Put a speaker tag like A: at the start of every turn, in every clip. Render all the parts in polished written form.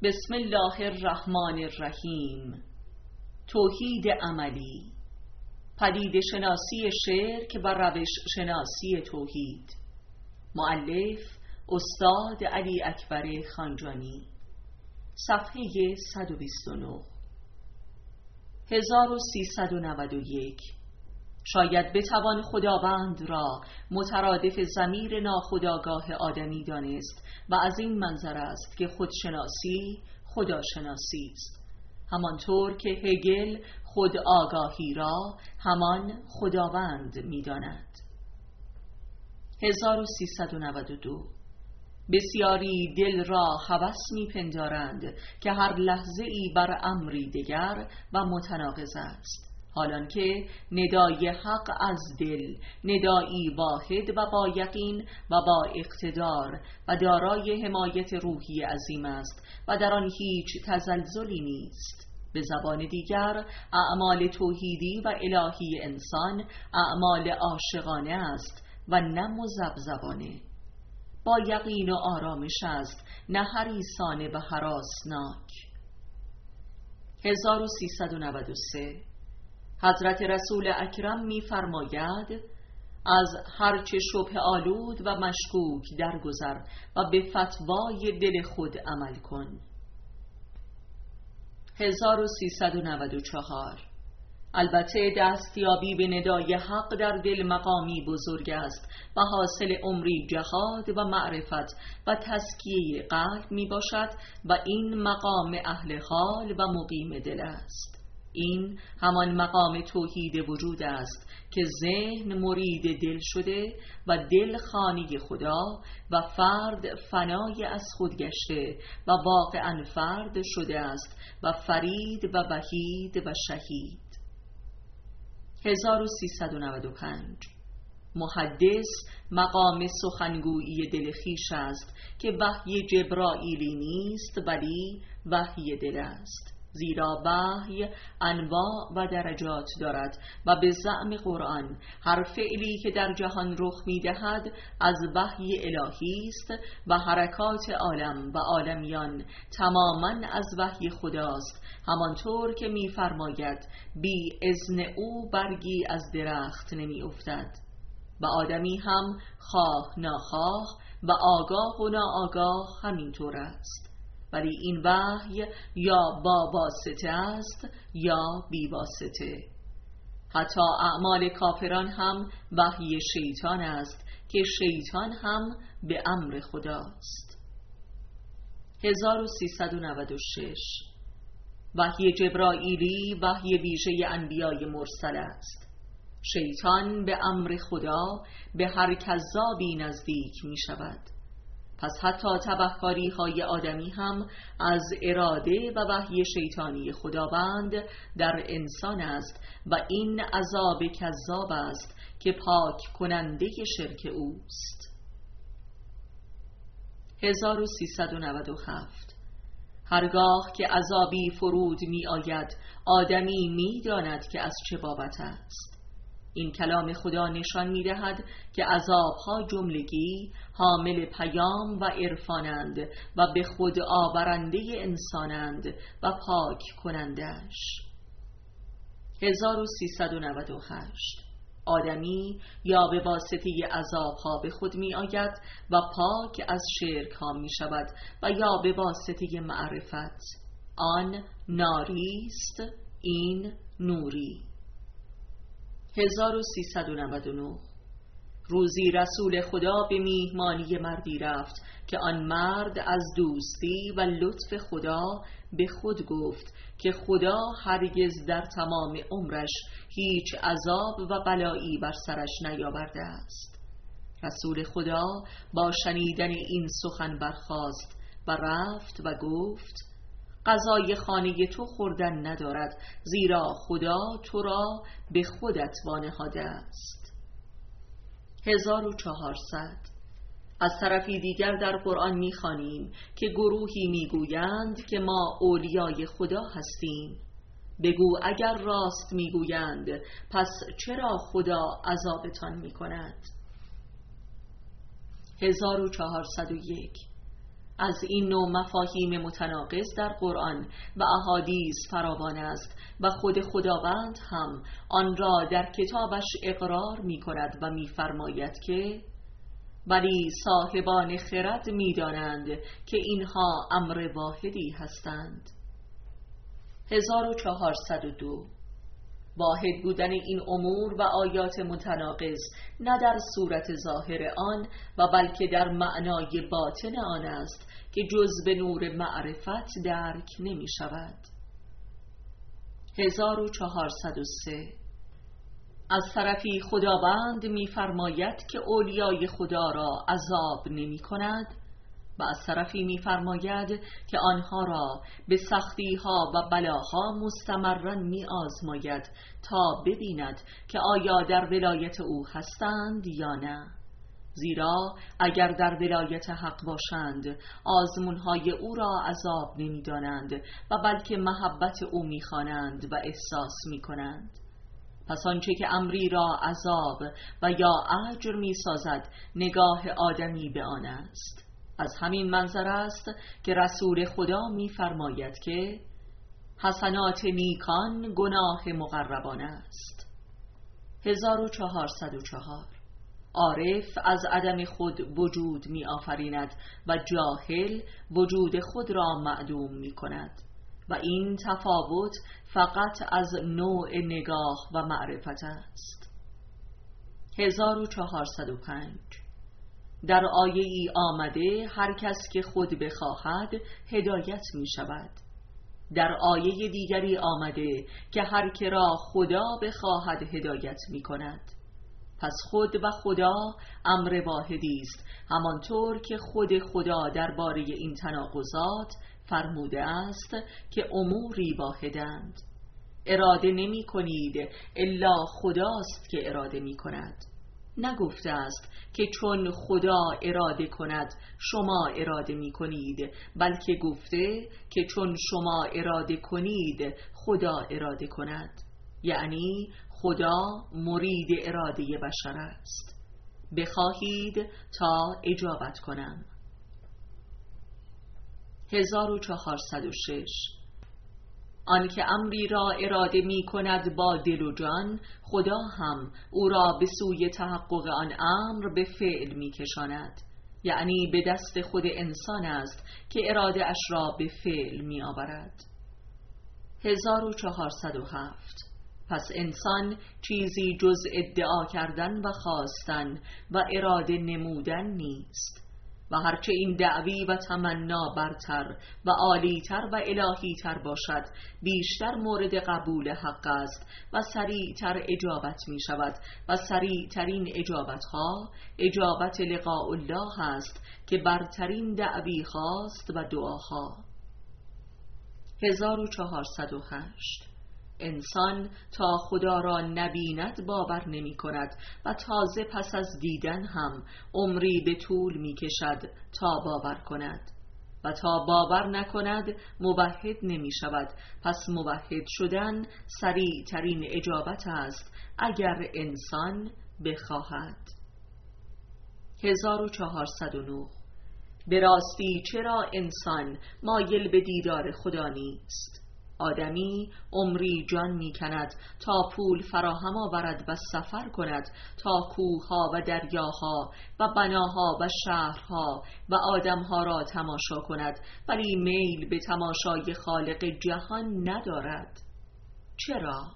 A: بسم الله الرحمن الرحیم. توحید عملی، پدیده شناسی شرک و روش شناسی توحید. مؤلف استاد علی اکبر خانجانی. صفحه 129. 1391. شاید بتوان خداوند را مترادف ضمیر ناخودآگاه آدمی دانست و از این منظر است که خودشناسی خداشناسی است، همانطور که هگل خود آگاهی را همان خداوند می‌داند. 1392. بسیاری دل را هوس می‌پندارند که هر لحظه ای بر امری دگر و متناقض است، حالان که ندای حق از دل ندایی واحد و با یقین و با اقتدار و دارای حمایت روحی عظیم است و در آن هیچ تزلزلی نیست. به زبان دیگر، اعمال توحیدی و الهی انسان اعمال عاشقانه است و نه مذبذبانه، با یقین و آرامش است، نه حریصانه و هراسناک. 1393. حضرت رسول اکرم می‌فرماید: از هرچه شبهه آلود و مشکوک درگذر و به فتوای دل خود عمل کن. 1394. البته دستیابی به ندای حق در دل مقامی بزرگ است و حاصل عمری جهاد و معرفت و تزکیه قلب می باشد و این مقام اهل حال و مقیم دل است. این همان مقام توحید وجود است که ذهن مرید دل شده و دل خانه خدا و فرد فنای از خود گشته و واقعا فرد شده است و فرید و وحید و شهید. 1395. محدث مقام سخنگویی دل خویش است که وحی جبرائیلی نیست ولی وحی دل است، زیرا وحی انواع و درجات دارد و به زعم قرآن هر فعلی که در جهان رخ می‌دهد از وحی الهی است و حرکات عالم و عالمیان تماماً از وحی خداست، همانطور که می‌فرماید بی اذن او برگی از درخت نمی‌افتد. و آدمی هم خواه ناخواه و آگاه و ناآگاه همینطور است، ولی این وحی یا با واسطه است یا بی واسطه. حتی اعمال کافران هم وحی شیطان است که شیطان هم به امر خداست. 1396. وحی جبرائیلی وحی ویژه انبیای مرسل است. شیطان به امر خدا به هر کذابی نزدیک می شود. پس حتی تبهکاری های آدمی هم از اراده و وحی شیطانی خداوند در انسان است و این عذاب کذاب است که پاک کننده شرک اوست. 1397. هرگاه که عذابی فرود می آید آدمی می داند که از چه بابت است. این کلام خدا نشان می دهد که عذابها جملگی حامل پیام و عرفانند و به خود آورنده انسانند و پاک کنندش. 1398. آدمی یا به واسطه عذابها به خود می آید و پاک از شرک ها می شود و یا به واسطه معرفت. آن ناریست، این نوری. 1399. روزی رسول خدا به میهمانی مردی رفت که آن مرد از دوستی و لطف خدا به خود گفت که خدا هرگز در تمام عمرش هیچ عذاب و بلایی بر سرش نیاورده است. رسول خدا با شنیدن این سخن برخاست و رفت و گفت: غذای خانه تو خوردن ندارد، زیرا خدا تو را به خودت وانهاده است. 1400. از طرفی دیگر در قرآن می‌خوانیم که گروهی می‌گویند که ما اولیای خدا هستیم. بگو اگر راست می‌گویند پس چرا خدا عذابتان می‌کند؟ 1401. از این نوع مفاهیم متناقض در قرآن و احادیث فراوان است و خود خداوند هم آن را در کتابش اقرار می کند و می فرماید که ولی صاحبان خرد می دانند که اینها امر واحدی هستند. 1402 واحد بودن این امور و آیات متناقض نه در صورت ظاهر آن و بلکه در معنای باطن آن است که جز به نور معرفت درک نمی شود. 1403 از طرفی خداوند می فرماید که اولیای خدا را عذاب نمی کند و از طرفی می فرماید که آنها را به سختی ها و بلاها مستمرا می آزماید تا ببیند که آیا در ولایت او هستند یا نه. زیرا اگر در ولایت حق باشند آزمونهای او را عذاب نمی دانند و بلکه محبت او می خوانند و احساس می کنند. پس آنچه که امری را عذاب و یا اجر می سازد نگاه آدمی به آن است. از همین منظر است که رسول خدا می فرماید که حسنات نیکان گناه مقربان است. 1404 عارف از عدم خود وجود می آفریند و جاهل وجود خود را معدوم می کند و این تفاوت فقط از نوع نگاه و معرفت است. 1405 در آیه ای آمده هر کس که خود بخواهد هدایت می شود. در آیه دیگری آمده که هر که را خدا بخواهد هدایت می کند. پس خود و خدا امر واحدی است، همانطور که خود خدا درباره این تناقضات فرموده است که اموری واحدند. اراده نمی کنید الا خداست که اراده می کند. نگفته است که چون خدا اراده کند شما اراده می کنید، بلکه گفته که چون شما اراده کنید خدا اراده کند. یعنی خدا مرید اراده بشر است. بخواهید تا اجابت کنم. 1406 آنکه امری را اراده می کند با دل و جان، خدا هم او را به سوی تحقق آن امر به فعل می کشاند. یعنی به دست خود انسان است که اراده اش را به فعل می آورد. 1407 پس انسان چیزی جز ادعا کردن و خواستن و اراده نمودن نیست و هرچه این دعوی و تمنا برتر و عالیتر و الهیتر باشد بیشتر مورد قبول حق است و سریعتر اجابت می شود و سریعترین اجابت ها اجابت لقاء الله است که برترین دعوی خواست و دعاها. 1408 انسان تا خدا را نبیند باور نمی کند و تازه پس از دیدن هم عمری به طول می کشد تا باور کند و تا باور نکند موحد نمی شود. پس موحد شدن سریع ترین اجابت است اگر انسان بخواهد. 1409 به راستی چرا انسان مایل به دیدار خدا نیست؟ آدمی عمری جان می کند تا پول فراهم آورد و سفر کند، تا کوهها و دریاها و بناها و شهرها و آدمها را تماشا کند، ولی میل به تماشای خالق جهان ندارد. چرا؟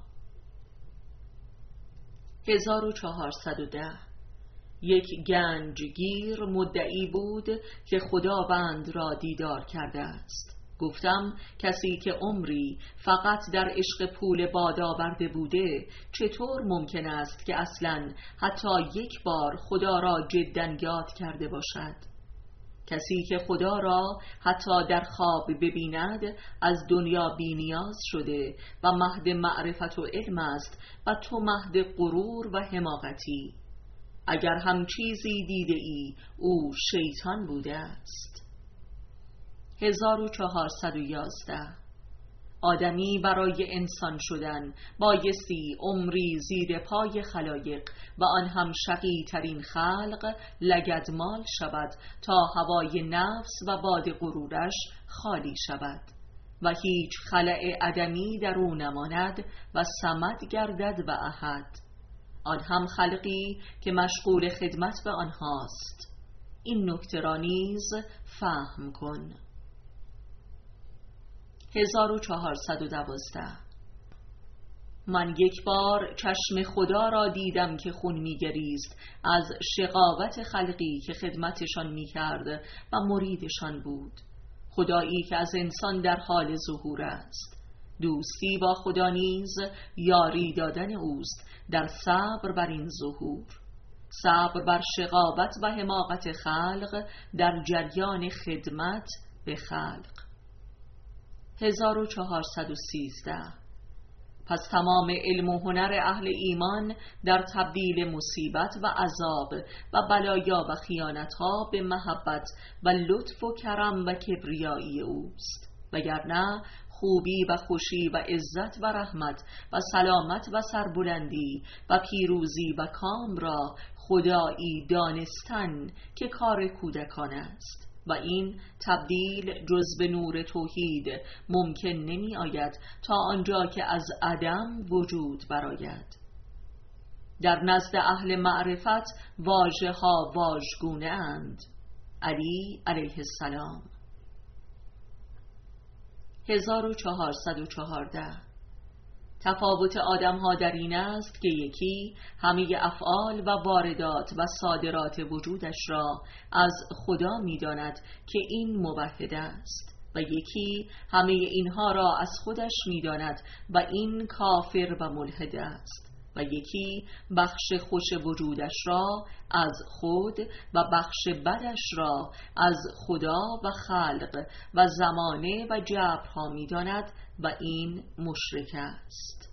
A: 1410 یک گنجگیر مدعی بود که خداوند را دیدار کرده است. گفتم کسی که عمری فقط در عشق پول باد آورده بوده چطور ممکن است که اصلاً حتی یک بار خدا را جداً یاد کرده باشد؟ کسی که خدا را حتی در خواب ببیند از دنیا بی‌نیاز شده و مهد معرفت و علم است و تو مهد غرور و حماقتی. اگر هم چیزی دیده ای او شیطان بوده است. 1411 آدمی برای انسان شدن بایستی عمری زیر پای خلایق و آن هم شقی ترین خلق لگدمال شود تا هوای نفس و باد غرورش خالی شود و هیچ خلأ عدمی در او نماند و صمد گردد و احد، آن هم خلقی که مشغول خدمت به آنهاست. این نکته را نیز فهم کن. 1412 من یک بار چشم خدا را دیدم که خون می‌گریست از شقاوت خلقی که خدمتشان می‌کرد و مریدشان بود. خدایی که از انسان در حال ظهور است. دوستی با خدا نیز یاری دادن اوست در صبر بر این ظهور، صبر بر شقاوت و حماقت خلق در جریان خدمت به خلق. 1413 پس تمام علم و هنر اهل ایمان در تبدیل مصیبت و عذاب و بلایا و خیانتها به محبت و لطف و کرم و کبریایی اوست، وگرنه خوبی و خوشی و عزت و رحمت و سلامت و سربلندی و پیروزی و کام را خدایی دانستن که کار کودکان است و این تبدیل جز به نور توحید ممکن نمی آید تا آنجا که از عدم وجود برآید. در نزد اهل معرفت واژه ها واژگونه اند. علی علیه السلام. 1414 تفاوت آدم ها در این است که یکی همه افعال و واردات و صادرات وجودش را از خدا می داند که این موحد است و یکی همه اینها را از خودش می داند و این کافر و ملحد است و یکی بخش خوش وجودش را از خود و بخش بدش را از خدا و خلق و زمانه و جبرها می داند و این مشرک است.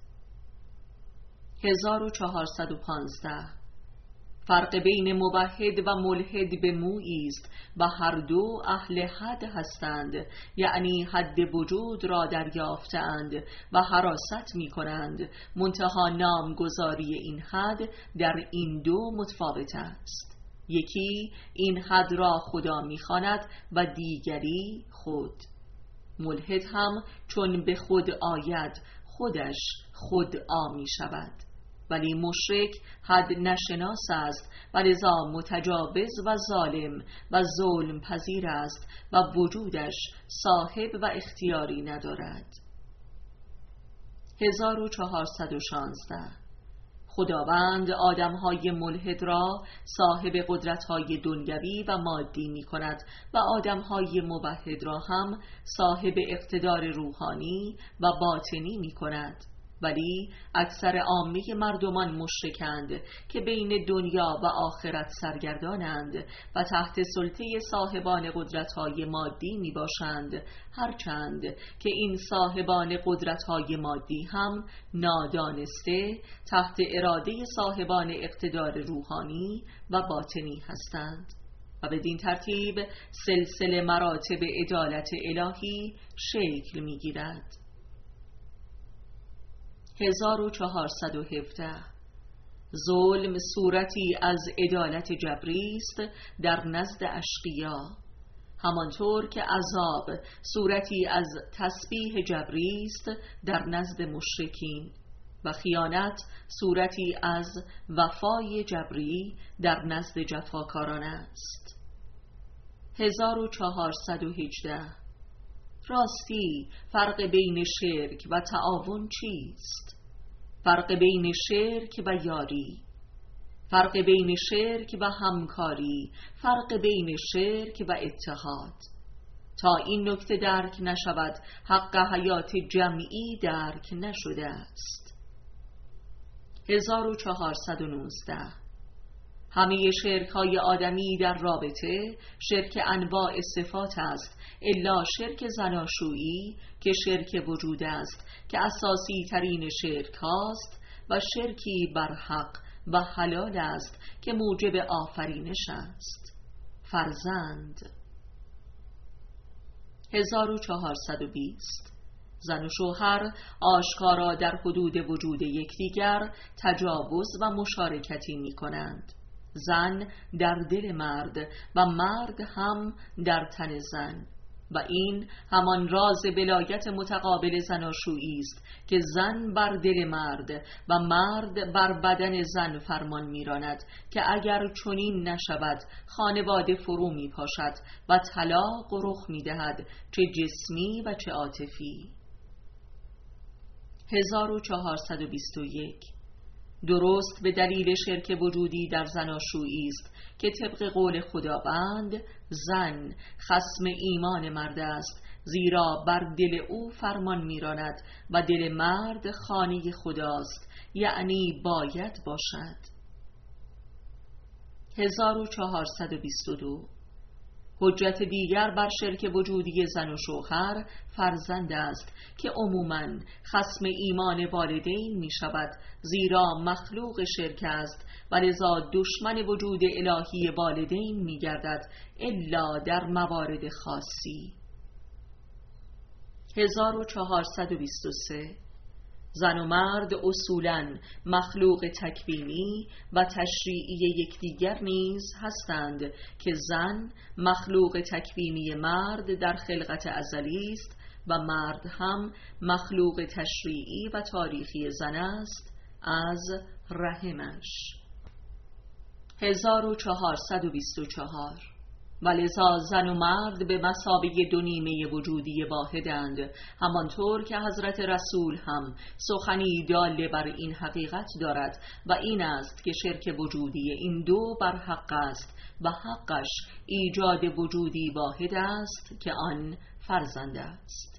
A: 1415 فرق بین موحد و ملحد به مویی است و هر دو اهل حد هستند، یعنی حد وجود را دریافتند و حراست می کنند، منتها نامگذاری این حد در این دو متفاوت است. یکی این حد را خدا می خواند و دیگری خود. ملحد هم چون به خود آید خودش خودآ می شود، ولی مشرک حد نشناس است و لذا متجاوز و ظالم و ظلم پذیر است و وجودش صاحب و اختیاری ندارد. 1416 خداوند آدمهای ملحد را صاحب قدرتهای دنیوی و مادی می کند و آدمهای موحد را هم صاحب اقتدار روحانی و باطنی می کند، ولی اکثر عامه مردمان مشرکند که بین دنیا و آخرت سرگردانند و تحت سلطه صاحبان قدرت‌های مادی می باشند، هرچند که این صاحبان قدرت‌های مادی هم نادانسته تحت اراده صاحبان اقتدار روحانی و باطنی هستند و بدین ترتیب سلسله مراتب عدالت الهی شکل می گیرد. 1417 ظلم صورتی از عدالت جبری است در نزد اشقیا، همانطور که عذاب صورتی از تسبیح جبری است در نزد مشرکین و خیانت صورتی از وفای جبری در نزد جفاکاران است. 1418 راستی فرق بین شرک و تعاون چیست؟ فرق بین شرک و یاری، فرق بین شرک و همکاری، فرق بین شرک و اتحاد. تا این نکته درک نشود حق حیات جمعی درک نشده است. 1419 همه شرک‌های آدمی در رابطه شرک انواع صفات است، الا شرک زناشویی که شرک وجود است که اساسی ترین شرک هاست و شرکی بر حق و حلال است که موجب آفرینش است، فرزند. 1420 زن و شوهر آشکارا در حدود وجود یکدیگر تجاوز و مشارکتی می کنند. زن در دل مرد و مرد هم در تن زن، و این همان راز ولایت متقابل زناشویی است که زن بر دل مرد و مرد بر بدن زن فرمان می‌راند که اگر چنین نشود خانواده فرو می‌پاشد و طلاق رخ می‌دهد، چه جسمی و چه عاطفی. 1421 درست به دلیل شرک وجودی در زناشویی است که طبق قول خداوند زن خصم ایمان مرد است، زیرا بر دل او فرمان می‌راند و دل مرد خانه خداست، یعنی باید باشد. 1422 حجت دیگر بر شرک وجودی زن و شوهر فرزند است که عموماً خصم ایمان والدین می شود، زیرا مخلوق شرک است و لذا دشمن وجود الهی والدین می گردد الا در موارد خاصی. 1423 زن و مرد اصولاً مخلوق تکوینی و تشریعی یکدیگر نیز هستند که زن مخلوق تکوینی مرد در خلقت ازلی است و مرد هم مخلوق تشریعی و تاریخی زن است از رحمش. 1424 ولذا زن و مرد به مثابه دو نیمه وجودی واحدند، همانطور که حضرت رسول هم سخنی دال بر این حقیقت دارد و این است که شرک وجودی این دو بر حق است و حقش ایجاد وجودی واحد است که آن فرزند است.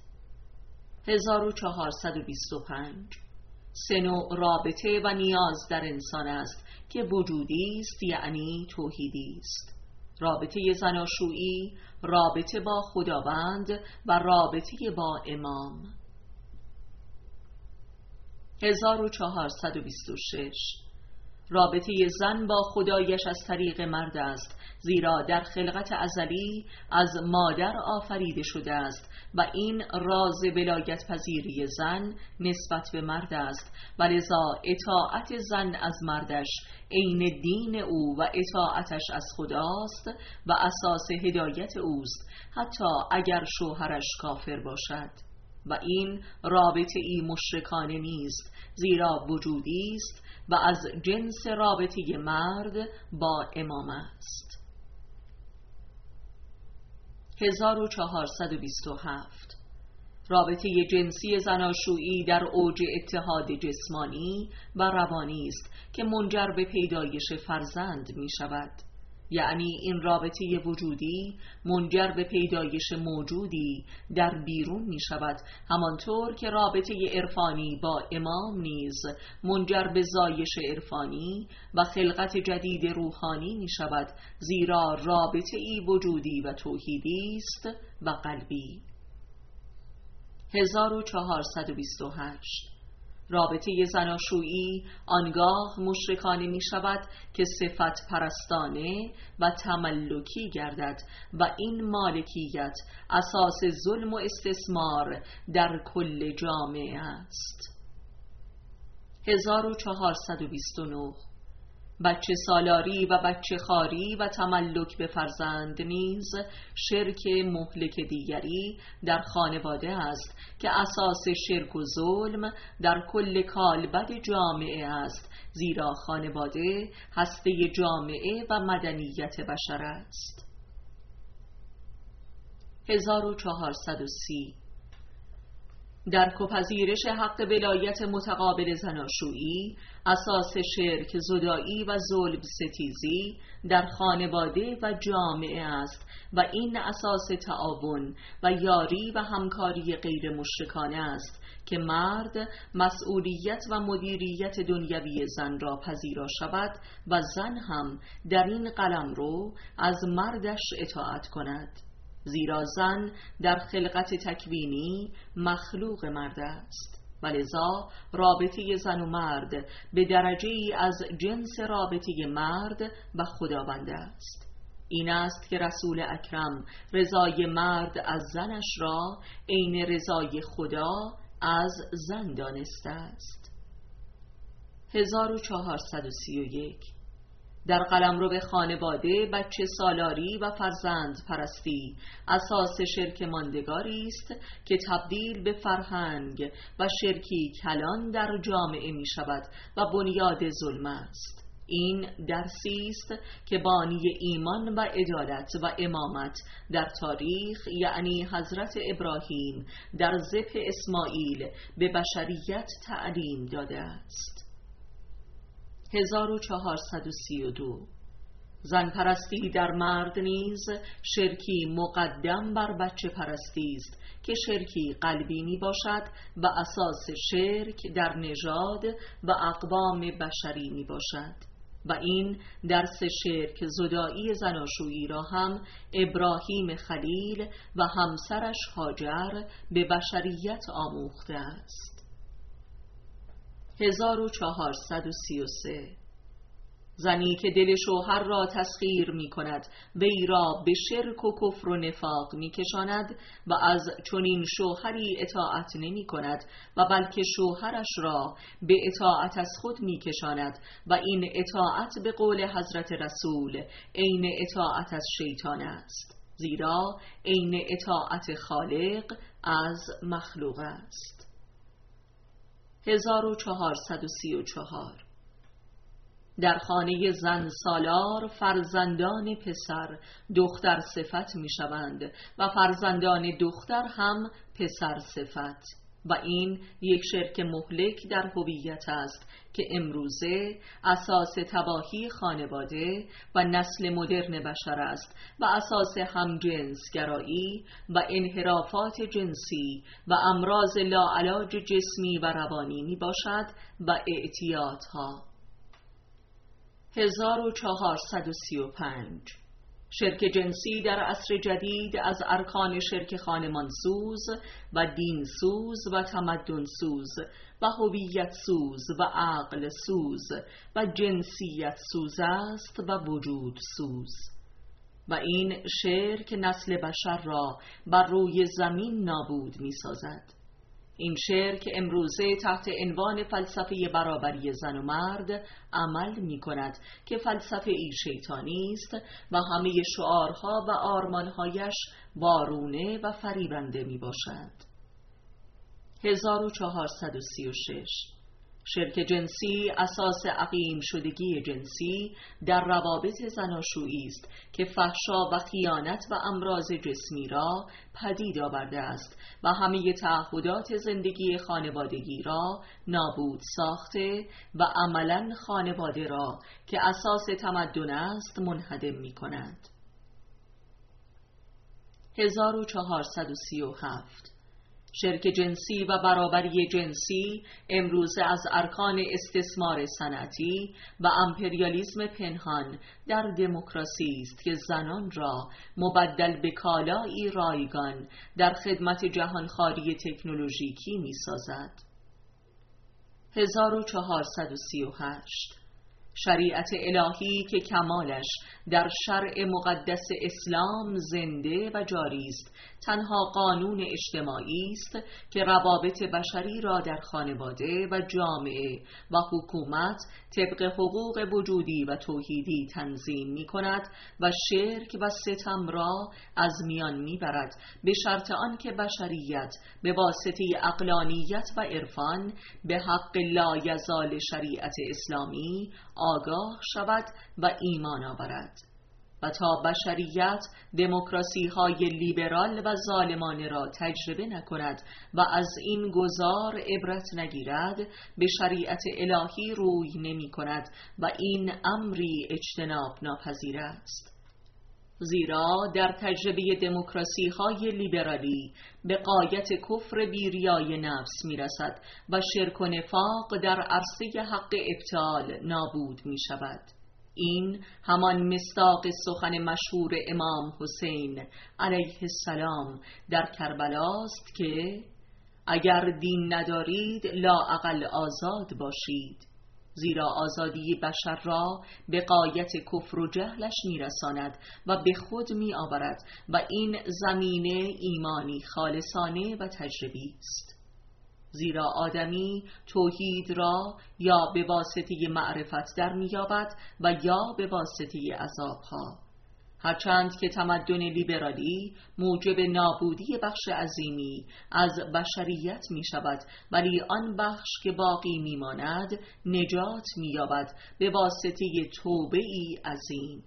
A: 1425 سه نوع رابطه و نیاز در انسان است که وجودی است، یعنی توحیدی است: رابطه زناشویی، رابطه با خداوند و رابطه با امام. 1426 رابطه زن با خدایش از طریق مرد است، زیرا در خلقت ازلی از مادر آفریده شده است و این راز ولایت پذیری زن نسبت به مرد است و لذا اطاعت زن از مردش عین دین او و اطاعتش از خداست و اساس هدایت اوست، حتی اگر شوهرش کافر باشد. و این رابطه ای مشرکانه نیست، زیرا وجودی است و از جنس رابطه مرد با امام است. 1427 رابطه جنسی زناشویی در اوج اتحاد جسمانی و روانی است که منجر به پیدایش فرزند می شود، یعنی این رابطه وجودی منجر به پیدایش موجودی در بیرون می شود، همانطور که رابطه عرفانی با امام نیز منجر به زایش عرفانی و خلقت جدید روحانی می شود، زیرا رابطه ای وجودی و توحیدی است و قلبی. 1428 رابطه زناشویی آنگاه مشرکانه می شود که صفت پرستانه و تملکی گردد و این مالکیت اساس ظلم و استثمار در کل جامعه است. 1429 بچه سالاری و بچه خاری و تملک به فرزند نیز شرک مهلک دیگری در خانواده است که اساس شرک و ظلم در کل کالبد جامعه است، زیرا خانواده هسته جامعه و مدنیت بشر است. 1430 درک و پذیرش حق ولایت متقابل زناشویی اساس شرک زدایی و ظلم ستیزی در خانواده و جامعه است و این اساس تعاون و یاری و همکاری غیر مشرکانه است که مرد مسئولیت و مدیریت دنیوی زن را پذیرا شود و زن هم در این قلمرو از مردش اطاعت کند، زیرا زن در خلقت تکوینی مخلوق مرد است و لذا رابطه زن و مرد به درجه‌ای از جنس رابطه مرد و خداوند است. این است که رسول اکرم رضای مرد از زنش را عین رضای خدا از زن دانسته است. 1431 در قلمرو خانواده بچه سالاری و فرزند پرستی اساس شرک ماندگاری است که تبدیل به فرهنگ و شرکی کلان در جامعه می شود و بنیاد ظلم است. این درسی است که بانی ایمان و عدالت و امامت در تاریخ، یعنی حضرت ابراهیم در ذبح اسماعیل، به بشریت تعلیم داده است. 1432 زن پرستی در مرد نیز شرکی مقدم بر بچه پرستی است که شرکی قلبی می باشد و اساس شرک در نژاد و اقوام بشری می باشد و این درس شرک زدایی زناشویی را هم ابراهیم خلیل و همسرش هاجر به بشریت آموخته است. 1433 زنی که دل شوهر را تسخیر می کند وی را به شرک و کفر و نفاق می کشاند و از چنین شوهری اطاعت نمی کند و بلکه شوهرش را به اطاعت از خود می کشاند و این اطاعت به قول حضرت رسول عین اطاعت از شیطان است، زیرا عین اطاعت خالق از مخلوق است. 1434 در خانه زن سالار فرزندان پسر دختر صفت می شوند و فرزندان دختر هم پسر صفت و این یک شرک مهلک در هویت است که امروزه اساس تباهی خانواده و نسل مدرن بشر است و اساس همجنسگرایی و انحرافات جنسی و امراض لاعلاج جسمی و روانی می باشد و اعتیادها. 1435 شرک جنسی در عصر جدید از ارکان شرک خانمانسوز و دینسوز و تمدنسوز و هویت سوز و عقل سوز و جنسیت سوز است و وجود سوز و این شرک نسل بشر را بر روی زمین نابود می سازد. این شرک امروزه تحت عنوان فلسفه برابری زن و مرد عمل می کند که فلسفه ای شیطانی است و همه شعارها و آرمانهایش وارونه و فریبنده می باشد. 1436 شرک جنسی اساس عقیم شدگی جنسی در روابط زناشویی است که فحشا و خیانت و امراض جسمی را پدید آورده است و همه تعهدات زندگی خانوادگی را نابود ساخته و عملاً خانواده را که اساس تمدن است منهدم می کند. 1437 شرک جنسی و برابری جنسی امروزه از ارکان استثمار صنعتی و امپریالیسم پنهان در دموکراسی است که زنان را مبدل به کالایی رایگان در خدمت جهانخواری تکنولوژیکی می سازد. 1438 شریعت الهی که کمالش در شرع مقدس اسلام زنده و جاری است تنها قانون اجتماعی است که روابط بشری را در خانواده و جامعه و حکومت طبق حقوق وجودی و توحیدی تنظیم می کند و شرک و ستم را از میان می برد به شرط آنکه بشریت به واسطه عقلانیت و عرفان به حق لا یزال شریعت اسلامی آگاه شود و ایمان آورد و تا بشریت دموکراسی های لیبرال و ظالمانه را تجربه نکند و از این گذار عبرت نگیرد به شریعت الهی روی نمی کند و این امری اجتناب ناپذیر است. زیرا در تجربه دموکراسی های لیبرالی به غایت کفر بیریای نفس می رسد و شرک و نفاق در عرصه حق ابطال نابود می شود. این همان مصداق سخن مشهور امام حسین علیه السلام در کربلاست که اگر دین ندارید لااقل آزاد باشید، زیرا آزادی بشر را به غایت کفر و جهلش میرساند و به خود میآورد و این زمینه ایمانی خالصانه و تجربی است. زیرا آدمی توحید را یا به واسطه معرفت در می‌یابد و یا به واسطه عذابها. هرچند که تمدن لیبرالی موجب نابودی بخش عظیمی از بشریت می شود، ولی آن بخش که باقی می ماند نجات می یابد به واسطه توبه ای عظیم.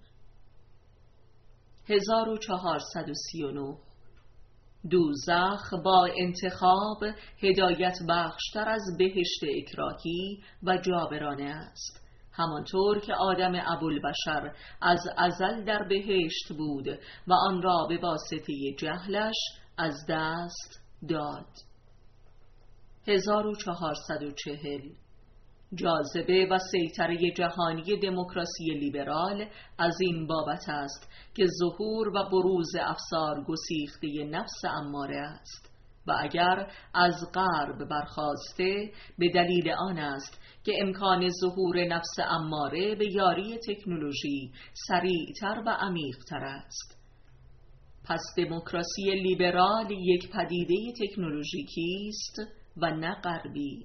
A: 1439 دوزخ با انتخاب هدایت بخشتر از بهشت اکراهی و جابرانه است، همانطور که آدم ابوالبشر از ازل در بهشت بود و آن را به واسطه جهلش از دست داد. 1440 جاذبه و سیطره جهانی دموکراسی لیبرال از این بابت است که ظهور و بروز افسار گسیخته نفس اماره است و اگر از غرب برخاسته به دلیل آن است که امکان ظهور نفس اماره به یاری تکنولوژی سریعتر و عمیق‌تر است. پس دموکراسی لیبرال یک پدیده تکنولوژیکی است و نه غربی.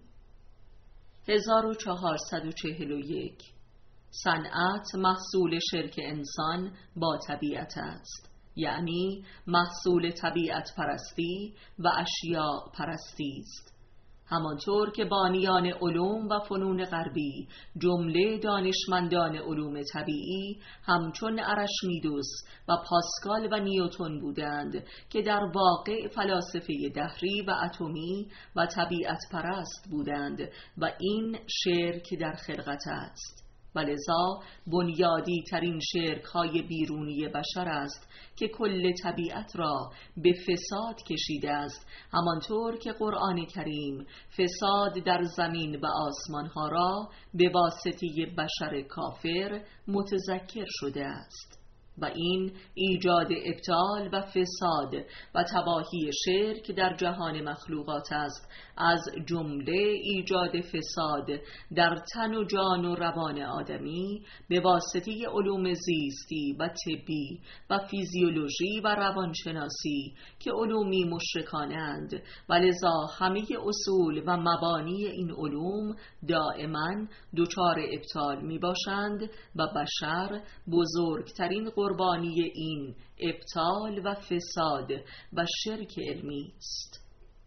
A: 1441 صنعت محصول شرک انسان با طبیعت است، یعنی محصول طبیعت پرستی و اشیاء پرستی است. همانطور که بانیان علوم و فنون غربی جمله دانشمندان علوم طبیعی همچون ارشمیدس و پاسکال و نیوتن بودند که در واقع فلاسفه دهری و اتمی و طبیعت پرست بودند و این شرک در خلقت است. و لذا بنیادی ترین شرک های بیرونی بشر است که کل طبیعت را به فساد کشیده است، همانطور که قرآن کریم فساد در زمین و آسمان ها را به واسطه بشر کافر متذکر شده است. و این ایجاد ابطال و فساد و تباهی شرک در جهان مخلوقات است، از جمله ایجاد فساد در تن و جان و روان آدمی به واسطه علوم زیستی و طبی و فیزیولوژی و روانشناسی که علومی مشرکانند و لذا همه اصول و مبانی این علوم دائما دچار ابطال می باشند و بشر بزرگترین قربانی این ابطال و فساد و شرک علمی است.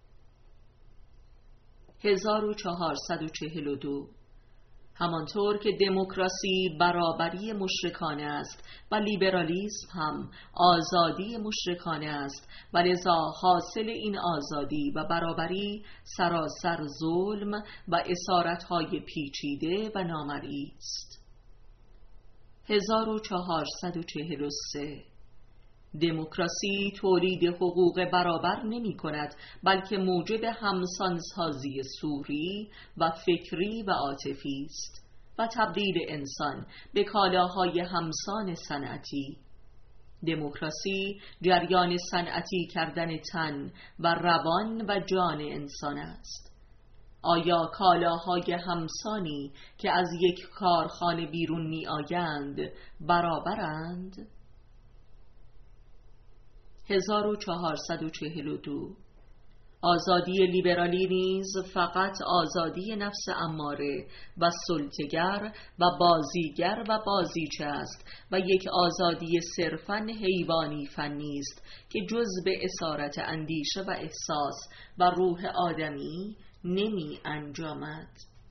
A: 1442 همانطور که دموکراسی برابری مشرکانه است و لیبرالیسم هم آزادی مشرکانه است و لذا حاصل این آزادی و برابری سراسر ظلم و اسارت‌های پیچیده و نامرئی است. 1443 دموکراسی تولید حقوق برابر نمی کند، بلکه موجب همسانسازی سوری و فکری و عاطفی است و تبدیل انسان به کالاهای همسان صنعتی. دموکراسی جریان صنعتی کردن تن و روان و جان انسان است. آیا کالاهای همسانی که از یک کارخانه بیرون می آیند برابرند؟ 1442 آزادی لیبرالی نیز فقط آزادی نفس اماره و سلطه‌گر و بازیگر و بازیچه است و یک آزادی صرفاً حیوانی فنی است که جز به اسارت اندیشه و احساس و روح آدمی نمی انجامد.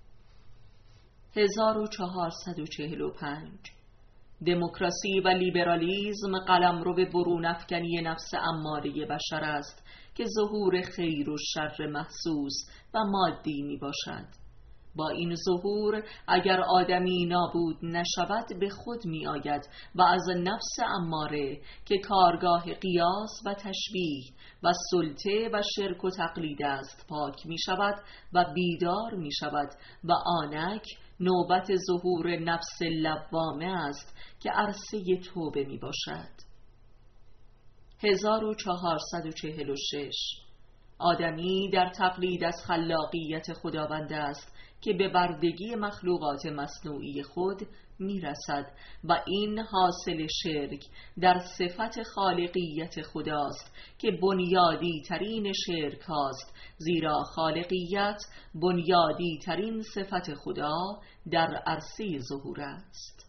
A: 1445 دموکراسی و لیبرالیزم قلمرو برون افکنی نفس اماره بشر است که ظهور خیر و شر محسوس و مادی می باشد. با این ظهور اگر آدمی نابود نشود به خود می آید و از نفس اماره که کارگاه قیاس و تشبیه و سلطه و شرک و تقلید است پاک می شود و بیدار می شود و آنک نوبت ظهور نفس لوامه است که عرصه توبه می باشد. 1446 آدمی در تقلید از خلاقیت خداوند است که به بردگی مخلوقات مصنوعی خود میرسد و این حاصل شرک در صفت خالقیت خداست که بنیادی ترین شرک هاست، زیرا خالقیت بنیادی ترین صفت خدا در عرصه ظهور است.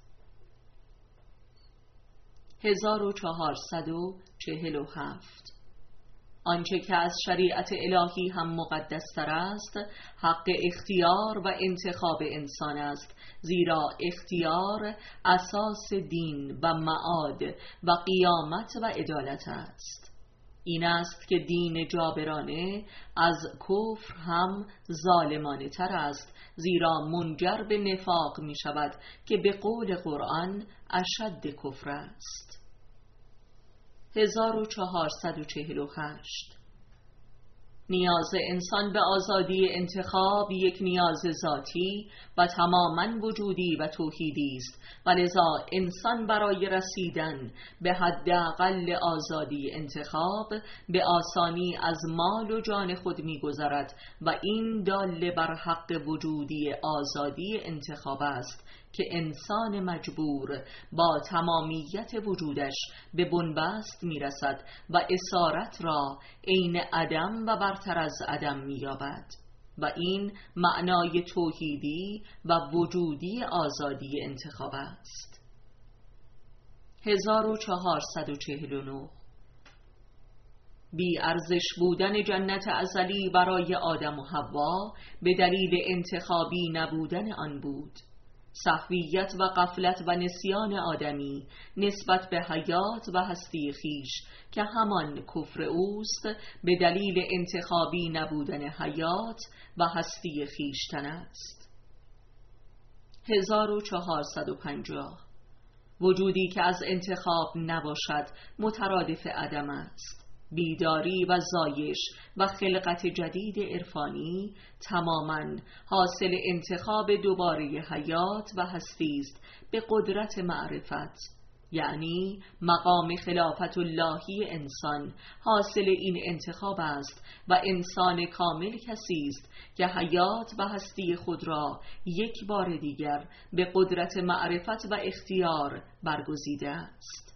A: 1447 آنچه که از شریعت الهی هم مقدستر است حق اختیار و انتخاب انسان است، زیرا اختیار اساس دین و معاد و قیامت و عدالت است. این است که دین جابرانه از کفر هم ظالمانه تر است، زیرا منجر به نفاق می شود که به قول قرآن اشد کفر است. 1448 نیاز انسان به آزادی انتخاب یک نیاز ذاتی و تماماً وجودی و توحیدی است و لذا انسان برای رسیدن به حداقل آزادی انتخاب به آسانی از مال و جان خود می‌گذرد و این دال بر حق وجودی آزادی انتخاب است که انسان مجبور با تمامیت وجودش به بنبست میرسد و اسارت را عین عدم و برتر از عدم مییابد و این معنای توحیدی و وجودی آزادی انتخاب است. 1449 بی ارزش بودن جنت ازلی برای آدم و حوا به دلیل انتخابی نبودن آن بود. سهویت و غفلت و نسیان آدمی نسبت به حیات و هستی خیش که همان کفر اوست به دلیل انتخابی نبودن حیات و هستی خیشتن است. 1450 وجودی که از انتخاب نباشد مترادف عدم است. بیداری و زایش و خلقت جدید عرفانی تماماً حاصل انتخاب دوباره حیات و هستی است به قدرت معرفت، یعنی مقام خلافت اللهی انسان حاصل این انتخاب است و انسان کامل کسی است که حیات و هستی خود را یک بار دیگر به قدرت معرفت و اختیار برگزیده است.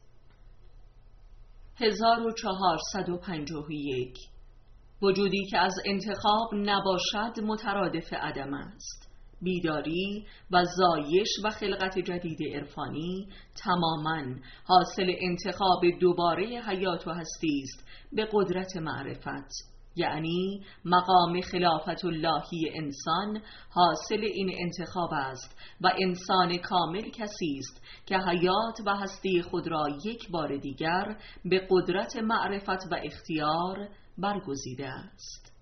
A: 1451 وجودی که از انتخاب نباشد مترادف عدم است. بیداری و زایش و خلقت جدید عرفانی تماماً حاصل انتخاب دوباره حیات و هستی است به قدرت معرفت، یعنی مقام خلافت اللهی انسان حاصل این انتخاب است و انسان کامل کسی است که حیات و هستی خود را یک بار دیگر به قدرت معرفت و اختیار برگزیده است.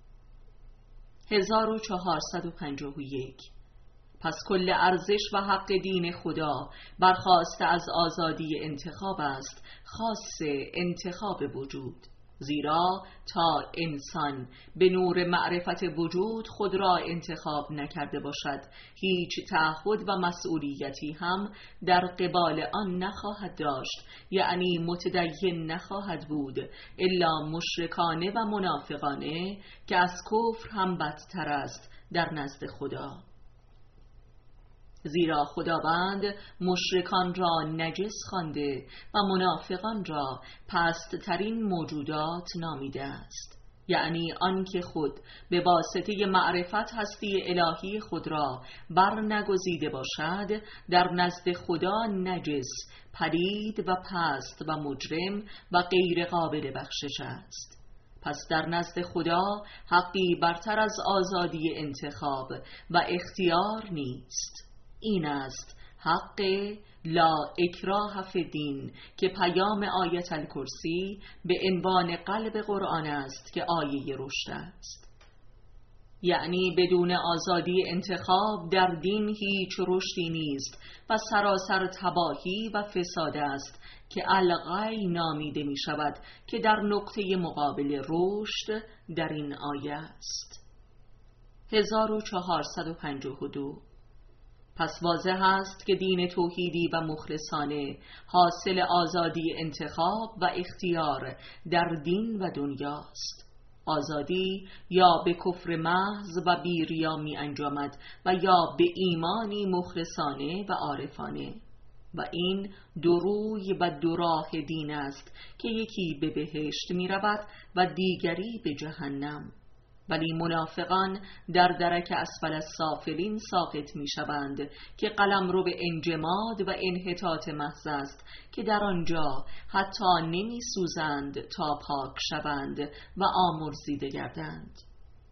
A: 1451 پس کل ارزش و حق دین خدا برخاسته از آزادی انتخاب است، خاص انتخاب وجود، زیرا تا انسان به نور معرفت وجود خود را انتخاب نکرده باشد هیچ تعهد و مسئولیتی هم در قبال آن نخواهد داشت، یعنی متدین نخواهد بود الا مشرکانه و منافقانه که از کفر هم بدتر است در نزد خدا، زیرا خداوند مشرکان را نجس خوانده و منافقان را پست ترین موجودات نامیده است، یعنی آنکه خود به واسطه معرفت هستی الهی خود را بر نگزیده باشد در نزد خدا نجس، پلید و پست و مجرم و غیر قابل بخشش است. پس در نزد خدا حقی برتر از آزادی انتخاب و اختیار نیست. این است حق لا اکراه فی الدین که پیام آیت الکرسی به عنوان قلب قرآن است که آیه رشد است، یعنی بدون آزادی انتخاب در دین هیچ رشدی نیست و سراسر تباهی و فساد است که الغی نامیده می شود که در نقطه مقابل رشد در این آیه است. 1452 پس واضح است که دین توحیدی و مخلصانه حاصل آزادی انتخاب و اختیار در دین و دنیاست. آزادی یا به کفر محض و بیریا می انجامد و یا به ایمانی مخلصانه و عارفانه. و این دو روی و دو راه دین است که یکی به بهشت می رود و دیگری به جهنم. ولی منافقان در درک اسفل السافلین ساقط می شوند که قلمرو به انجماد و انحطاط محض است که در آنجا حتی نمی سوزند تا پاک شوند و آمرزیده گردند.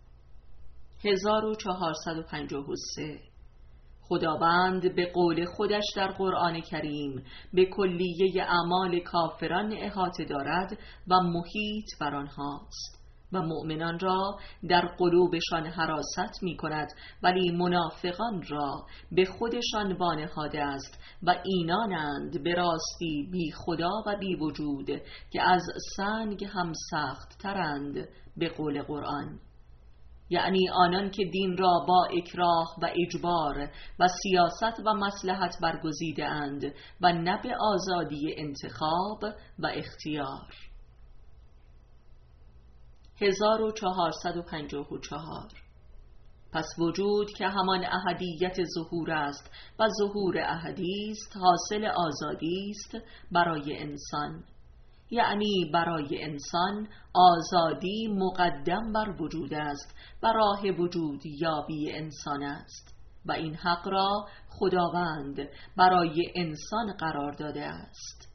A: 1453 خداوند به قول خودش در قرآن کریم به کلیه اعمال کافران احاطه دارد و محیط بر آنهاست و مؤمنان را در قلوبشان حراست می کند، ولی منافقان را به خودشان وانهاده است و اینانند به راستی بی خدا و بی وجود که از سنگ هم سخت ترند به قول قرآن. یعنی آنان که دین را با اکراه و اجبار و سیاست و مصلحت برگزیده اند و نه به آزادی انتخاب و اختیار. 1454 پس وجود که همان احدیت ظهور است و ظهور احدی است حاصل آزادی است برای انسان. یعنی برای انسان آزادی مقدم بر وجود است و راه وجود یابی انسان است و این حق را خداوند برای انسان قرار داده است.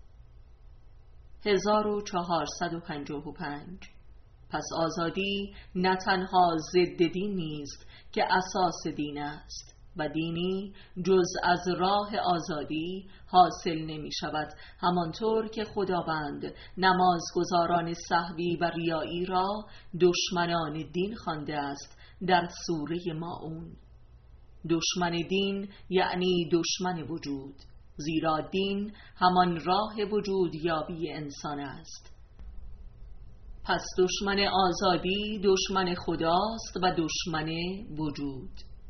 A: 1455 پس آزادی نه تنها ضد دین نیست که اساس دین است و دینی جز از راه آزادی حاصل نمی شود، همانطور که خداوند نمازگزاران سهوی و ریایی را دشمنان دین خوانده است در سوره ماعون. دشمن دین یعنی دشمن وجود، زیرا دین همان راه وجود یابی انسان است. پس دشمن آزادی دشمن خداست و دشمن وجود.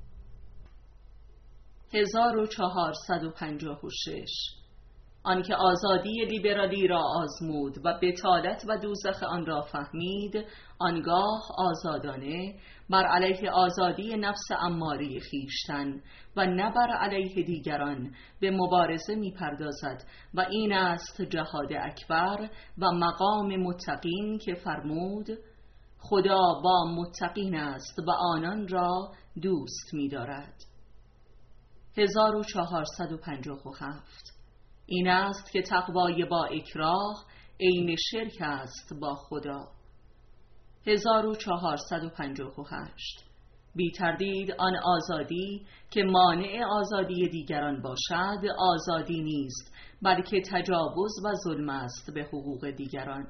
A: 1456 آنکه آزادی لیبرالی را آزمود و بطالت و دوزخ آن را فهمید، آنگاه آزادانه بر علیه آزادی نفس اماره خویشتن و نه بر علیه دیگران به مبارزه می پردازد و این است جهاد اکبر و مقام متقین که فرمود خدا با متقین است و آنان را دوست می دارد. 1457 این است که تقوای با اکراه عین شرک است با خدا. 1458 بی تردید آن آزادی که مانع آزادی دیگران باشد آزادی نیست، بلکه تجاوز و ظلم است به حقوق دیگران.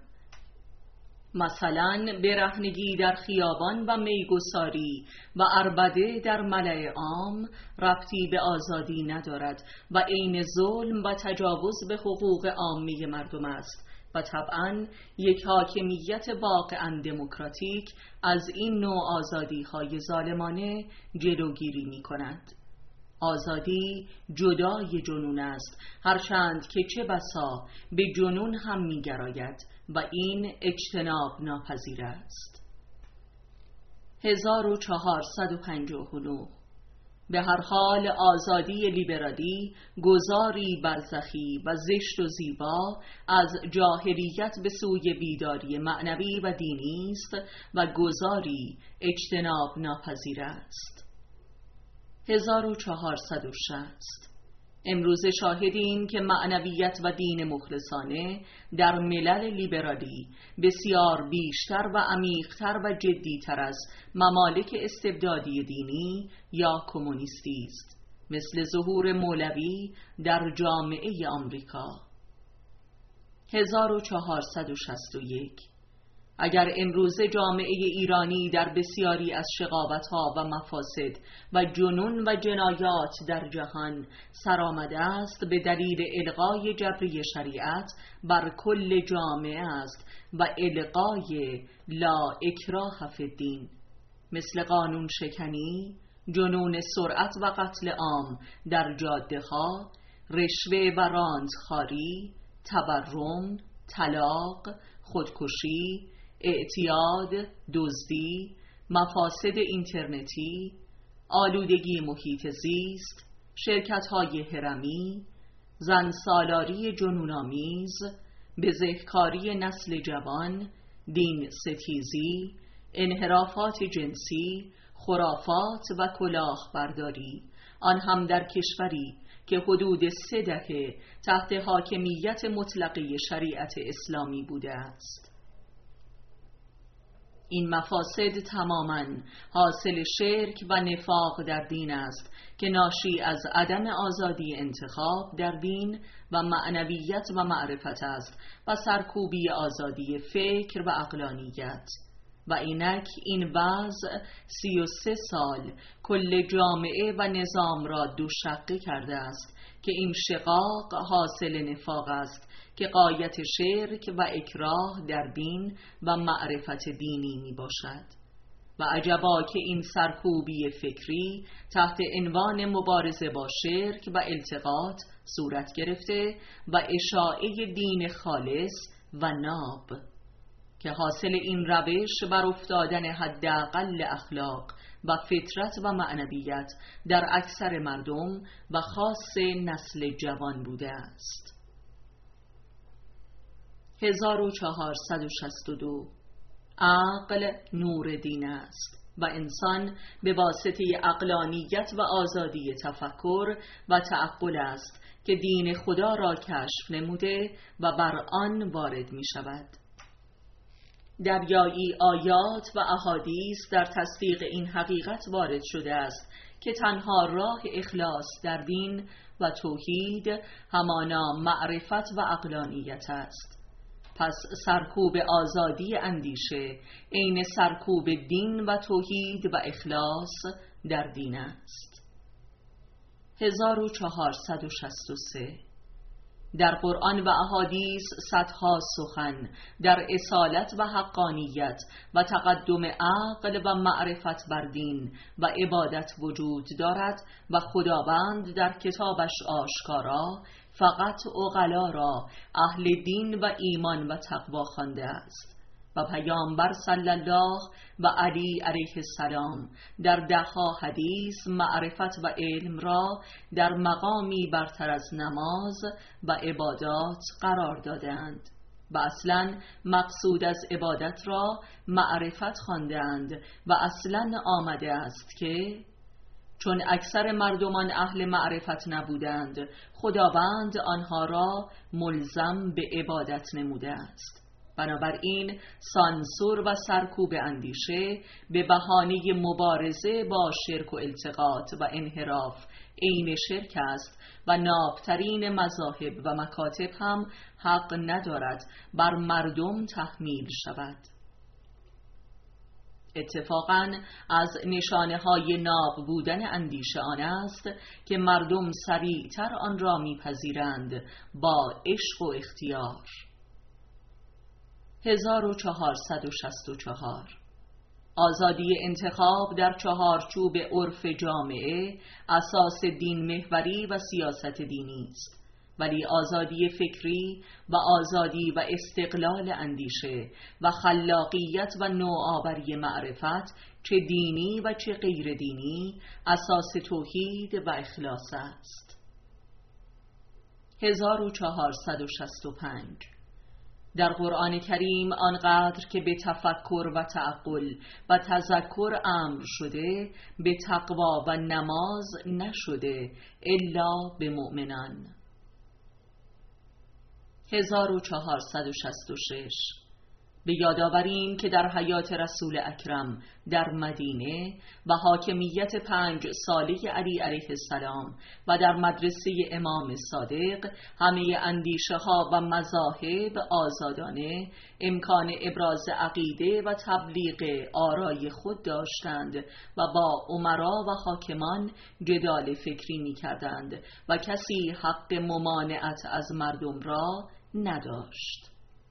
A: مثلا برهنگی در خیابان و میگساری و عربده در ملأ عام ربطی به آزادی ندارد و عین ظلم و تجاوز به حقوق عامه مردم است و طبعا یک حاکمیت واقعا دموکراتیک از این نوع آزادی‌های ظالمانه جلوگیری می‌کند. آزادی جدای جنون است، هرچند که چه بسا به جنون هم می‌گراید و این اجتناب ناپذیر است. 1459 به هر حال آزادی لیبرالی گذاری برزخی و زشت و زیبا از جاهلیت به سوی بیداری معنوی و دینی است و گذاری اجتناب ناپذیر است. 1460 امروز شاهدیم که معنویت و دین مخلصانه در ملل لیبرالی بسیار بیشتر و عمیق‌تر و جدی‌تر از ممالک استبدادی دینی یا کمونیستی است، مثل ظهور مولوی در جامعه آمریکا. 1461 اگر امروز جامعه ایرانی در بسیاری از شقاوت‌ها و مفاسد و جنون و جنایات در جهان سرآمده است به دلیل الغای جبری شریعت بر کل جامعه است و الغای لا اکراه فی الدین، مثل قانون شکنی، جنون سرعت و قتل عام در جاده‌ها، رشوه و راندخواری، تورم، طلاق، خودکشی، اعتیاد، دزدی، مفاسد اینترنتی، آلودگی محیط زیست، شرکت‌های هرمی، زنسالاری جنون‌آمیز، بزهکاری نسل جوان، دین ستیزی، انحرافات جنسی، خرافات و کلاهبرداری، آن هم در کشوری که حدود 3 دهه تحت حاکمیت مطلقه شریعت اسلامی بوده است. این مفاسد تماماً حاصل شرک و نفاق در دین است که ناشی از عدم آزادی انتخاب در دین و معنویت و معرفت است و سرکوبی آزادی فکر و عقلانیت. و اینک این وضع 33 سال کل جامعه و نظام را دوشقه کرده است که این شقاق حاصل نفاق است که غایت شرک و اکراه در دین و معرفت دینی می باشد. و عجبا که این سرکوبی فکری تحت عنوان مبارزه با شرک و التقاط صورت گرفته و اشاعه دین خالص و ناب، که حاصل این روش بر افتادن حداقل اخلاق و فطرت و معنویت در اکثر مردم و خاص نسل جوان بوده است. 1462 عقل نور دین است و انسان به واسطه عقلانیت و آزادی تفکر و تعقل است که دین خدا را کشف نموده و بر آن وارد می شود. دریایی آیات و احادیث در تصدیق این حقیقت وارد شده است که تنها راه اخلاص در دین و توحید همانا معرفت و عقلانیت است. پس سرکوب آزادی اندیشه عین سرکوب دین و توحید و اخلاص در دین است. 1463 در قرآن و احادیث صدها سخن در اصالت و حقانیت و تقدم عقل و معرفت بر دین و عبادت وجود دارد و خداوند در کتابش آشکارا فقط عقلا را اهل دین و ایمان و تقوا خوانده است و پیامبر صلی الله و علی علیه السلام در 10 حدیث معرفت و علم را در مقامی برتر از نماز و عبادات قرار دادند و اصلا مقصود از عبادت را معرفت خواندند و اصلا آمده است که چون اکثر مردمان اهل معرفت نبودند خداوند آنها را ملزم به عبادت نموده است. بنابراین سانسور و سرکوب اندیشه به بهانه مبارزه با شرک و التقاط و انحراف عین شرک است و نابترین مذاهب و مکاتب هم حق ندارد بر مردم تحمیل شود. اتفاقاً از نشانه‌های ناب بودن اندیشه آن است که مردم سریعتر آن را میپذیرند با عشق و اختیار. 1464 آزادی انتخاب در چهارچوب عرف جامعه اساس دین محوری و سیاست دینی است، ولی آزادی فکری و آزادی و استقلال اندیشه و خلاقیت و نوآوری معرفت چه دینی و چه غیر دینی اساس توحید و اخلاص است. 1465 در قرآن کریم آنقدر که به تفکر و تعقل و تذکر امر شده به تقوا و نماز نشده الا به مؤمنان. 1466 به یاد آوریم که در حیات رسول اکرم در مدینه و حاکمیت 5 ساله علی علیه السلام و در مدرسه امام صادق همه اندیشه ها و مذاهب آزادانه امکان ابراز عقیده و تبلیغ آرای خود داشتند و با امرا و حاکمان جدال فکری می کردند و کسی حق ممانعت از مردم را نداشت.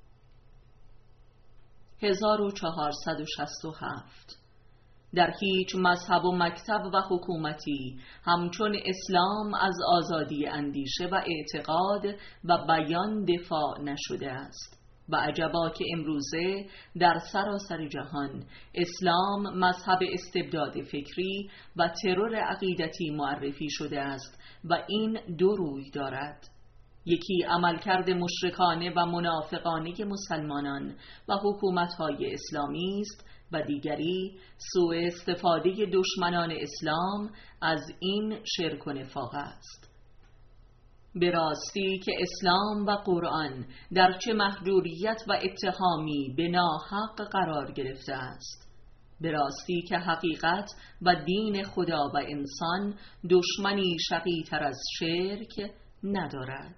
A: 1467 در هیچ مذهب و مکتب و حکومتی همچون اسلام از آزادی اندیشه و اعتقاد و بیان دفاع نشده است و عجبا که امروزه در سراسر جهان اسلام مذهب استبداد فکری و ترور عقیدتی معرفی شده است و این دو روی دارد: یکی عملکرد مشرکانه و منافقانه مسلمانان و حکومت‌های اسلامی است و دیگری سوء استفاده دشمنان اسلام از این شرک و نفاق است. به راستی که اسلام و قرآن در چه محجوریت و اتهامی به ناحق قرار گرفته است. به راستی که حقیقت و دین خدا و انسان دشمنی شقی‌تر از شرک ندارد.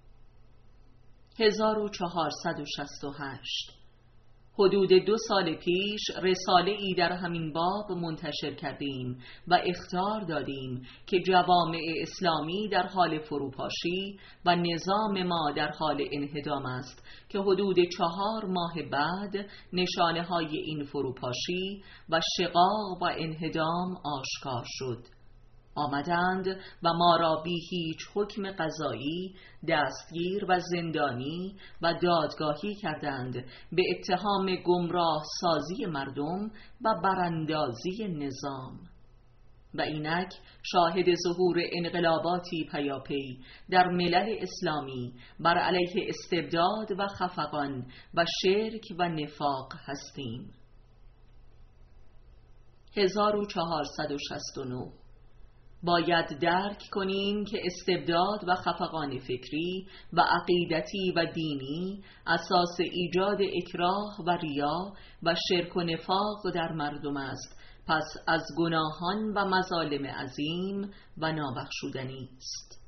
A: 1468 حدود 2 سال پیش رساله ای در همین باب منتشر کردیم و اخطار دادیم که جوامع اسلامی در حال فروپاشی و نظام ما در حال انهدام است که حدود 4 ماه بعد نشانه های این فروپاشی و شقاق و انهدام آشکار شد. آمدند و ما را بی هیچ حکم قضایی دستگیر و زندانی و دادگاهی کردند به اتهام گمراه سازی مردم و براندازی نظام. و اینک شاهد ظهور انقلاباتی پیاپی در ملل اسلامی بر علیه استبداد و خفقان و شرک و نفاق هستیم. 1469 باید درک کنیم که استبداد و خفقان فکری و عقیدتی و دینی اساس ایجاد اکراه و ریا و شرک و نفاق در مردم است. پس از گناهان و مظالم عظیم و نابخشودنی است.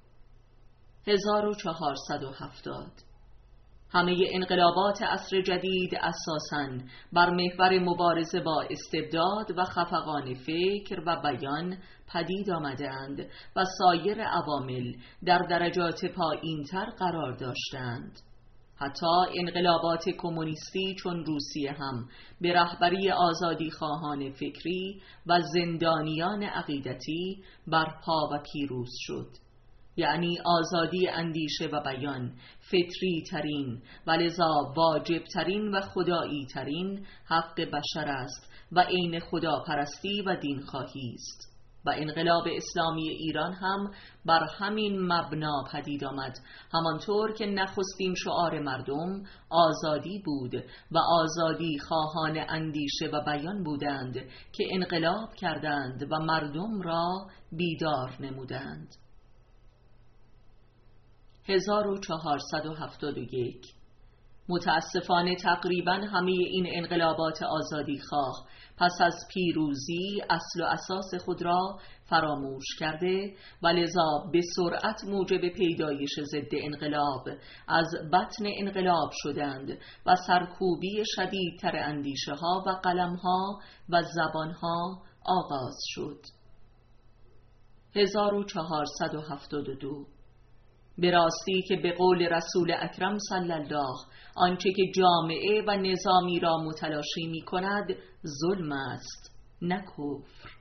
A: 1470 همه انقلابات عصر جدید اساساً بر محور مبارزه با استبداد و خفقان فکر و بیان پدید آمدند و سایر عوامل در درجات پایین‌تر قرار داشتند. حتی انقلابات کمونیستی چون روسیه هم به رهبری آزادی خواهان فکری و زندانیان عقیدتی برپا و پیروز شد. یعنی آزادی اندیشه و بیان فطری ترین و لذا واجب ترین و خدایی ترین حق بشر است و عین خداپرستی و دینخواهی است. و انقلاب اسلامی ایران هم بر همین مبنا پدید آمد، همانطور که نخستین شعار مردم آزادی بود و آزادی خواهان اندیشه و بیان بودند که انقلاب کردند و مردم را بیدار نمودند. 1471 متاسفانه تقریباً همه این انقلابات آزادیخواه پس از پیروزی اصل و اساس خود را فراموش کرده و لذا به سرعت موجب پیدایش ضد انقلاب از بطن انقلاب شدند و سرکوبی شدیدتر اندیشه ها و قلم ها و زبان ها آغاز شد. 1472 به راستی که به قول رسول اکرم صلی الله آنچه که جامعه و نظامی را متلاشی می کند ظلم است نه کفر.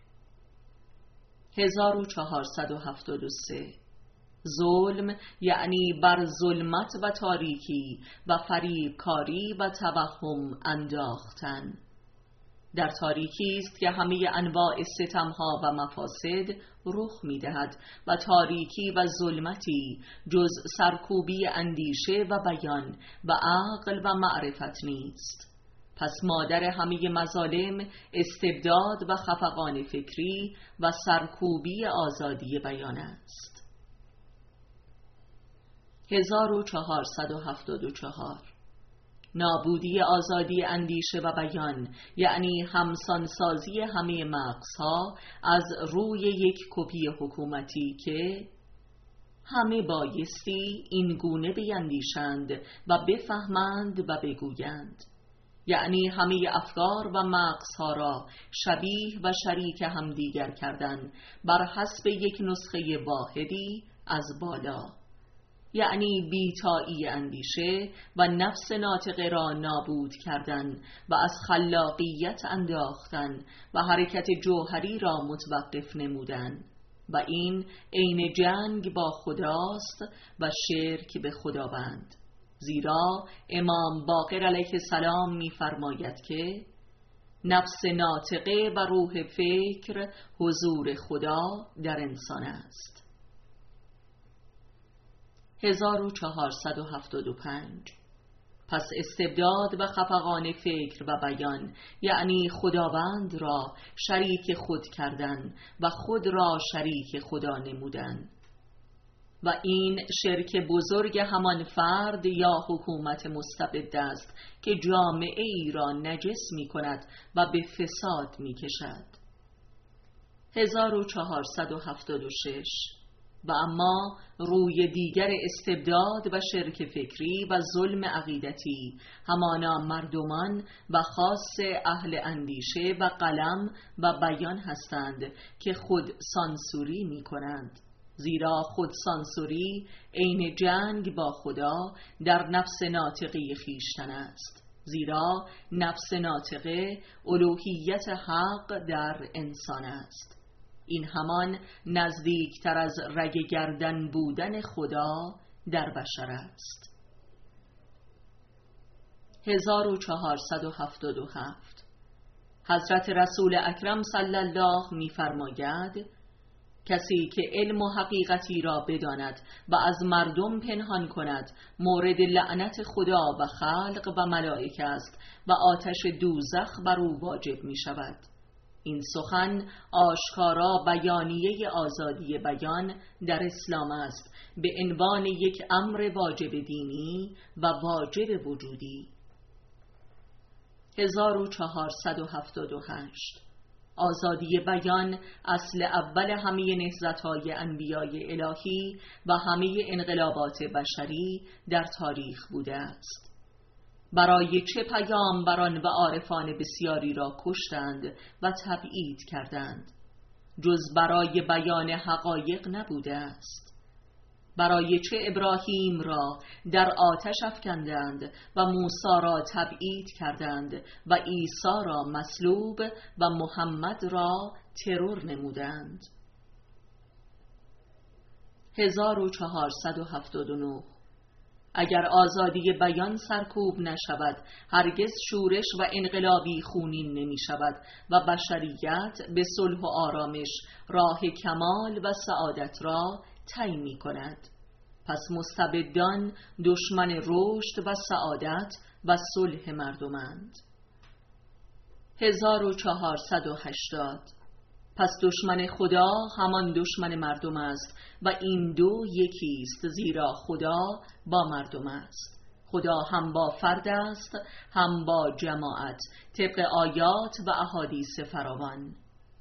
A: 1473 ظلم یعنی بر ظلمت و تاریکی و فریبکاری و توهم انداختن. در تاریکی است که همه انواع ستمها و مفاسد رخ می دهد و تاریکی و ظلمتی جز سرکوبی اندیشه و بیان و عقل و معرفت نیست. پس مادر همه مظالم استبداد و خفقان فکری و سرکوبی آزادی بیان است. 1474 نابودی آزادی اندیشه و بیان یعنی همسانسازی همه مغزها از روی یک کپی حکومتی که همه بایستی این گونه بیندیشند و بفهمند و بگویند، یعنی همه افکار و مغزها را شبیه و شریک همدیگر کردن بر حسب یک نسخه واحدی از بالا، یعنی بیتایی اندیشه و نفس ناطقه را نابود کردن و از خلاقیت انداختن و حرکت جوهری را متوقف نمودن و این عین جنگ با خداست و شرک به خداوند. زیرا امام باقر علیه السلام می‌فرماید که نفس ناطقه و روح فکر حضور خدا در انسان است. 1475. پس استبداد و خفقان فکر و بیان یعنی خداوند را شریک خود کردن و خود را شریک خدا نمودن، و این شرک بزرگ همان فرد یا حکومت مستبد است که جامعه ای را نجس می کند و به فساد می کشد. 1476. و اما روی دیگر استبداد و شرک فکری و ظلم عقیدتی همانا مردمان و خاص اهل اندیشه و قلم و بیان هستند که خود سانسوری می کنند، زیرا خود سانسوری عین جنگ با خدا در نفس ناطقه خویشتن است، زیرا نفس ناطقه الوهیت حق در انسان است. این همان نزدیکتر از رگ گردن بودن خدا در بشر است. 1477. حضرت رسول اکرم صلی الله می‌فرماید کسی که علم و حقیقتی را بداند و از مردم پنهان کند مورد لعنت خدا و خلق و ملائکه است و آتش دوزخ بر او واجب می شود. این سخن آشکارا بیانیه آزادی بیان در اسلام است به عنوان یک امر واجب دینی و واجب وجودی. 1478. آزادی بیان اصل اول همه نهضت‌های انبیای الهی و همه انقلابات بشری در تاریخ بوده است. برای چه پیامبران و عارفان بسیاری را کشتند و تبعید کردند؟ جز برای بیان حقایق نبوده است. برای چه ابراهیم را در آتش افکندند و موسی را تبعید کردند و عیسی را مصلوب و محمد را ترور نمودند؟ 1479. اگر آزادی بیان سرکوب نشود هرگز شورش و انقلابی خونین نمی شود و بشریت به صلح و آرامش راه کمال و سعادت را طی می کند. پس مستبدان دشمن رشد و سعادت و صلح مردمند. 1480. پس دشمن خدا همان دشمن مردم است و این دو یکی است، زیرا خدا با مردم است. خدا هم با فرد است هم با جماعت طبق آیات و احادیث فراوان.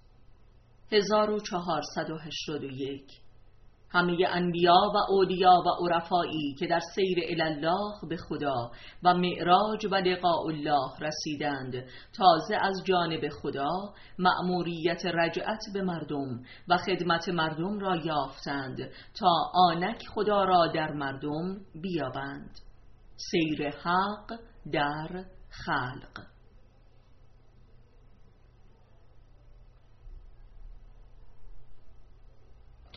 A: 1481. همه انبیا و اولیا و عرفایی که در سیر الله به خدا و معراج و لقاء الله رسیدند تازه از جانب خدا مأموریت رجعت به مردم و خدمت مردم را یافتند تا آنک خدا را در مردم بیابند. سیر حق در خلق.